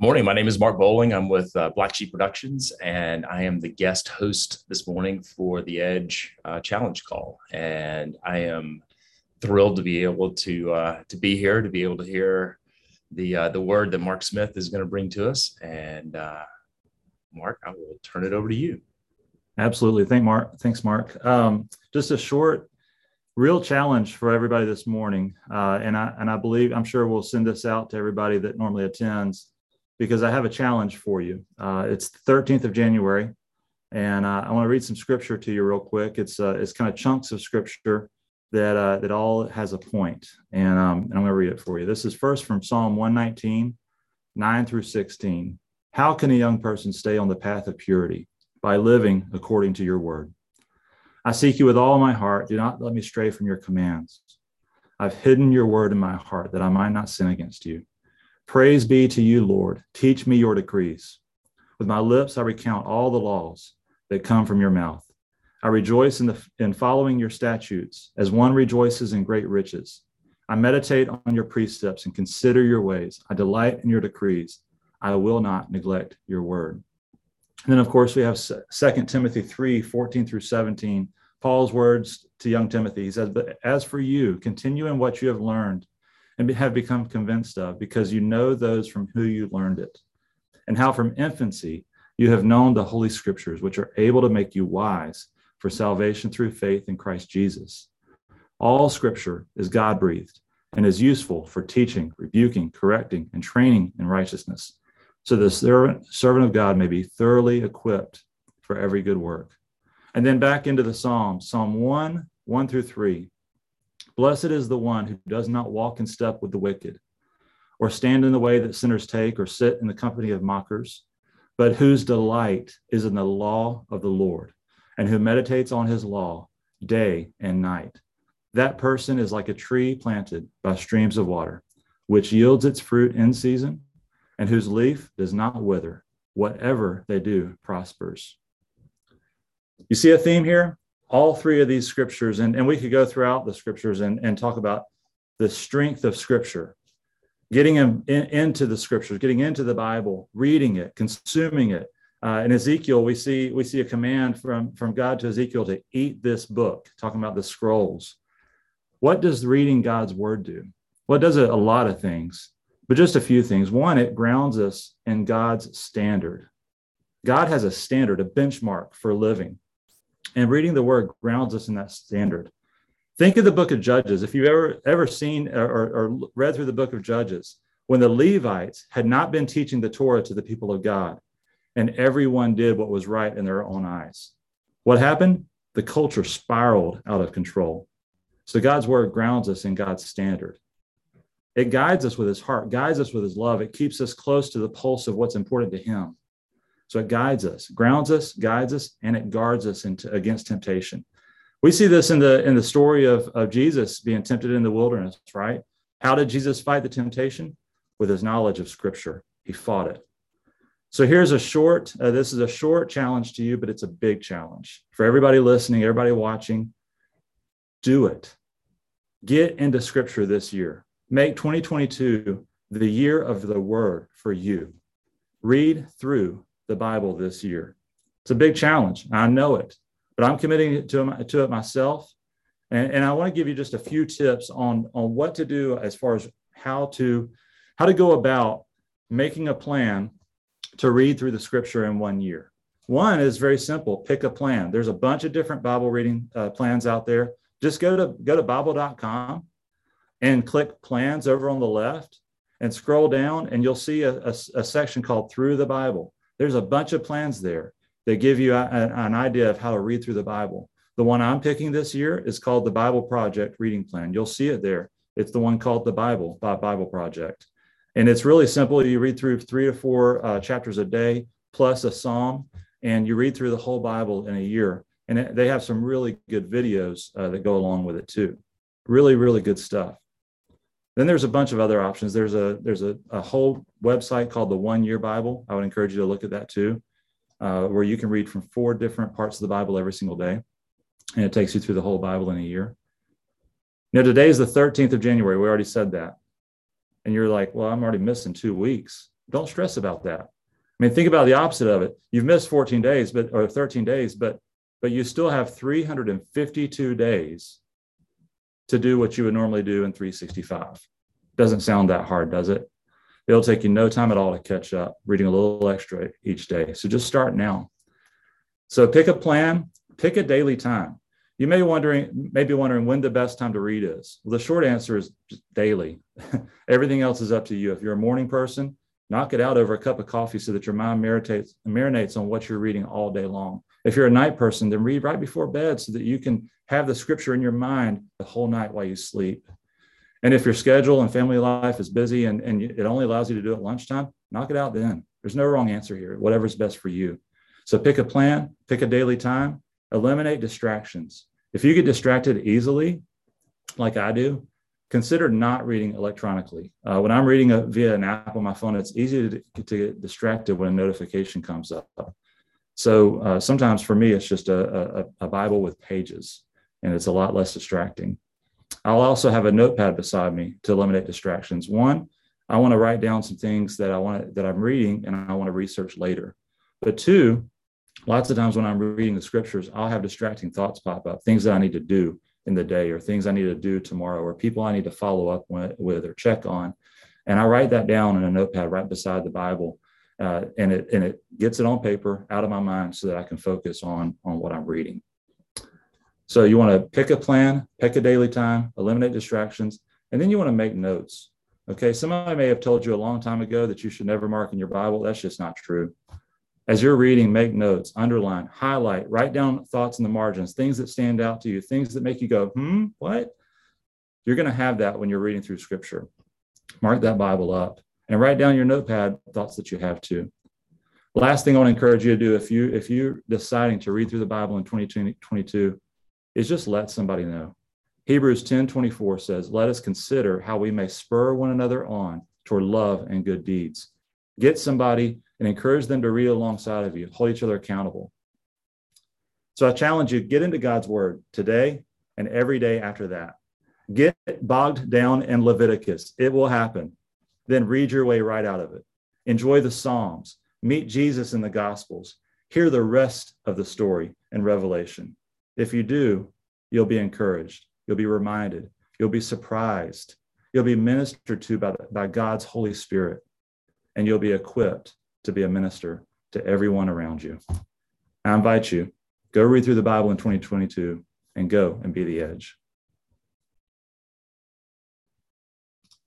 Morning. My name is Mark Bowling. I'm with Black Sheep Productions, and I am the guest host this morning for the Edge Challenge Call. And I am thrilled to be able to be here, to be able to hear the word that Mark Smith is going to bring to us. And Mark, I will turn it over to you. Absolutely. Thanks, Mark. Just a short, real challenge for everybody this morning. And I believe, I'm sure we'll send this out to everybody that normally attends, because I have a challenge for you. It's the 13th of January, and I want to read some scripture to you real quick. It's kind of chunks of scripture that all has a point, and I'm going to read it for you. This is first from Psalm 119, 9 through 16. How can a young person stay on the path of purity? By living according to your word. I seek you with all my heart. Do not let me stray from your commands. I've hidden your word in my heart that I might not sin against you. Praise be to you, Lord. Teach me your decrees. With my lips, I recount all the laws that come from your mouth. I rejoice in following your statutes as one rejoices in great riches. I meditate on your precepts and consider your ways. I delight in your decrees. I will not neglect your word. And then, of course, we have 2 Timothy 3, 14 through 17, Paul's words to young Timothy. He says, but as for you, continue in what you have learned and have become convinced of, because you know those from who you learned it, and how from infancy you have known the Holy Scriptures, which are able to make you wise for salvation through faith in Christ Jesus. All Scripture is God-breathed and is useful for teaching, rebuking, correcting, and training in righteousness, so the servant of God may be thoroughly equipped for every good work. And then back into the Psalms, Psalm 1, 1 through 3. Blessed is the one who does not walk in step with the wicked, or stand in the way that sinners take, or sit in the company of mockers, but whose delight is in the law of the Lord, and who meditates on his law day and night. That person is like a tree planted by streams of water, which yields its fruit in season, and whose leaf does not wither. Whatever they do prospers. You see a theme here? All three of these scriptures, and we could go throughout the scriptures and talk about the strength of scripture, getting into the scriptures, getting into the Bible, reading it, consuming it. In Ezekiel, we see a command from God to Ezekiel to eat this book, talking about the scrolls. What does reading God's word do? Well, it does a lot of things, but just a few things. One, it grounds us in God's standard. God has a standard, a benchmark for living. And reading the word grounds us in that standard. Think of the book of Judges. If you've ever seen or read through the book of Judges, when the Levites had not been teaching the Torah to the people of God, and everyone did what was right in their own eyes, what happened? The culture spiraled out of control. So God's word grounds us in God's standard. It guides us with his heart, guides us with his love. It keeps us close to the pulse of what's important to him. So it guides us, grounds us, guides us, and it guards us against temptation. We see this in the story of Jesus being tempted in the wilderness, right? How did Jesus fight the temptation? With his knowledge of Scripture. He fought it. So here's this is a short challenge to you, but it's a big challenge. For everybody listening, everybody watching, do it. Get into Scripture this year. Make 2022 the year of the word for you. Read through the Bible this year. It's a big challenge. I know it, but I'm committing to it myself. And I want to give you just a few tips on what to do as far as how to go about making a plan to read through the scripture in 1 year. One is very simple. Pick a plan. There's a bunch of different Bible reading plans out there. Just go to Bible.com and click plans over on the left and scroll down, and you'll see a section called Through the Bible. There's a bunch of plans there that give you an idea of how to read through the Bible. The one I'm picking this year is called the Bible Project Reading Plan. You'll see it there. It's the one called the Bible by Bible Project. And it's really simple. You read through 3 to 4 chapters a day, plus a psalm, and you read through the whole Bible in a year. And they have some really good videos that go along with it too. Really, really good stuff. Then there's a bunch of other options. There's a whole website called the 1 Year Bible. I would encourage you to look at that too, where you can read from 4 different parts of the Bible every single day. And it takes you through the whole Bible in a year. Now, today is the 13th of January. We already said that. And you're like, well, I'm already missing 2 weeks. Don't stress about that. I mean, think about the opposite of it. You've missed 14 days, or 13 days, but you still have 352 days to do what you would normally do in 365. Doesn't sound that hard, does it? It'll take you no time at all to catch up, reading a little extra each day. So just start now. So pick a plan, pick a daily time. You may be wondering when the best time to read is. Well, the short answer is just daily. Everything else is up to you. If you're a morning person, knock it out over a cup of coffee so that your mind marinates on what you're reading all day long. If you're a night person, then read right before bed so that you can have the scripture in your mind the whole night while you sleep. And if your schedule and family life is busy and it only allows you to do it at lunchtime, knock it out then. There's no wrong answer here, whatever's best for you. So pick a plan, pick a daily time, eliminate distractions. If you get distracted easily, like I do, consider not reading electronically. When I'm reading via an app on my phone, it's easy to get distracted when a notification comes up. So sometimes for me, it's just a Bible with pages, and it's a lot less distracting. I'll also have a notepad beside me to eliminate distractions. One, I want to write down some things that I'm reading and I want to research later. But two, lots of times when I'm reading the scriptures, I'll have distracting thoughts pop up, things that I need to do in the day or things I need to do tomorrow or people I need to follow up with or check on. And I write that down in a notepad right beside the Bible. And it gets it on paper out of my mind so that I can focus on what I'm reading. So you want to pick a plan, pick a daily time, eliminate distractions, and then you want to make notes. Okay, somebody may have told you a long time ago that you should never mark in your Bible. That's just not true. As you're reading, make notes, underline, highlight, write down thoughts in the margins, things that stand out to you, things that make you go, what? You're going to have that when you're reading through scripture. Mark that Bible up and write down your notepad thoughts that you have too. Last thing I want to encourage you to do if you're deciding to read through the Bible in 2022 is just let somebody know. Hebrews 10:24 says, let us consider how we may spur one another on toward love and good deeds. Get somebody and encourage them to read alongside of you, hold each other accountable. So I challenge you, get into God's word today and every day after that. Get bogged down in Leviticus. It will happen. Then read your way right out of it. Enjoy the Psalms. Meet Jesus in the Gospels. Hear the rest of the story in Revelation. If you do, you'll be encouraged. You'll be reminded. You'll be surprised. You'll be ministered to by God's Holy Spirit. And you'll be equipped to be a minister to everyone around you. I invite you, go read through the Bible in 2022 and go and be the edge.